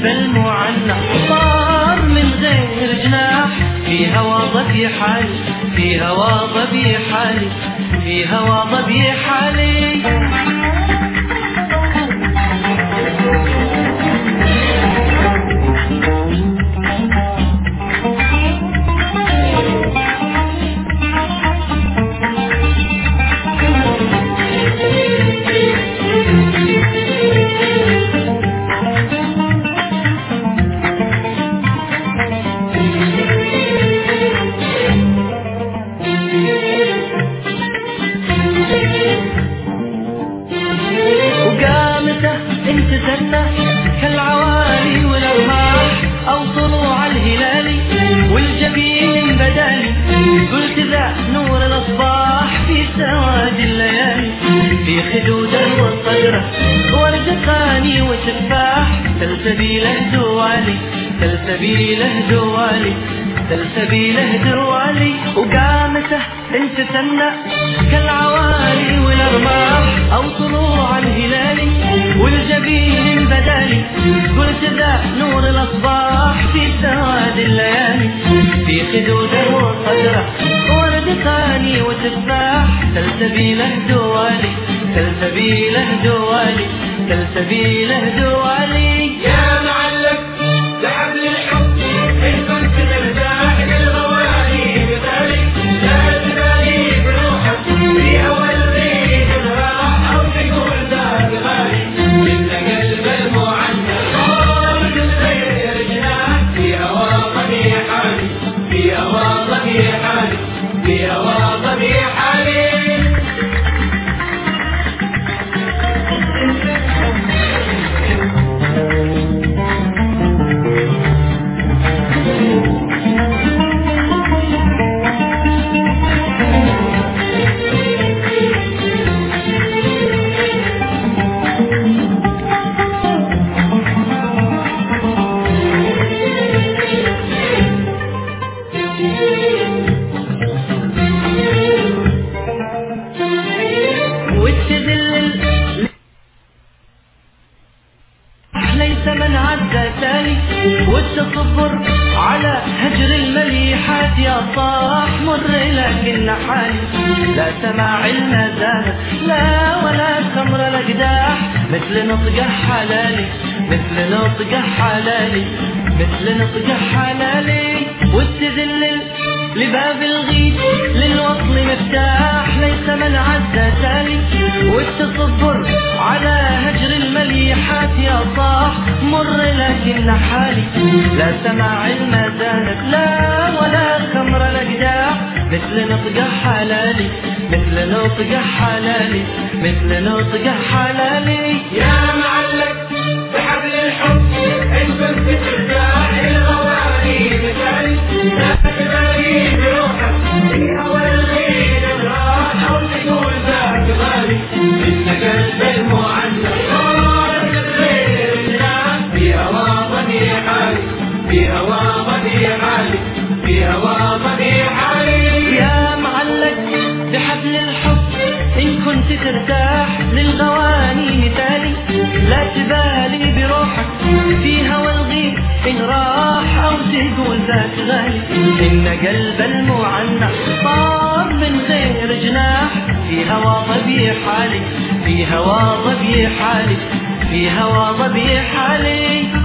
قلب المعنى طار من غير جناح، في هوى ضبي حالي، في هوى ضبي حالي، في هوى ضبي حالي. كالعوالي والأرماح أو طلوع الهلال والجبين بدالي، قلت ذا نور الأصباح في سواد الليالي، في خدود والصدرة ورد ثاني وتفاح، سلسبيله دوالي، سلسبيله دوالي، سلسبيله دوالي. وقامته انت ثنى كالعوالي والأرماح أو طلوع الهلال والجبين بدالي، قلت ذا نور الأصباح في سواد الليالي، في خدود وصدرة ورد ثاني وتفاح، سلسبيله دوالي، سلسبيله دوالي، سلسبيله دوالي. يا معلق لحبل الحب إن كنت ترتاح للغوالي بذلك، لا تبالي بروحك في أول غيب راح أو تقول ذاك غالي، إن قلب المعنى طار من غير جناح، في هوى ضبي حالي، في هوى ضبي حالي، في هوى ضبي حالي. ليس من عدى تالي والتصبر على هجر المليحات، يا صاح مر لكن حالي، لا سماع المزاهر لا ولا خمر الأقداح، مثل نطقه حلالي، مثل نطقه حلالي، مثل نطقه حلالي. والتذلل لباب الغيب للوصل مفتاح، ليس من عدى تالي والتصبر على هجر المليحات، يا صاح مر لكن حالي، لا سماع المزانق لا ولا خمر الأقداح، مثل نطقه حلالي، مثل نطقه حلالي، مثل نطقه حلالي. يا معلق بحبل الحب إن كنت ترتاح للغوالي بذلك، لا تبالي بروحك في أول غيب راح أو تقول ذاك غالي، إن قلب المعنى طار من غير جناح، في هوى ضبي حالي، في هوى ضبي حالي، في هوى ضبي حالي. يا معلق بحبل الحب إن كنت ترتاح للغواني مثالي، لا تبالي بروحك في هوى الغيب إن راح أو تقول ذاك غالي، إن قلب المعنى طار من غير جناح، في هوى ضبي حالي، في هوى ضبي حالي، في هوى ضبي حالي.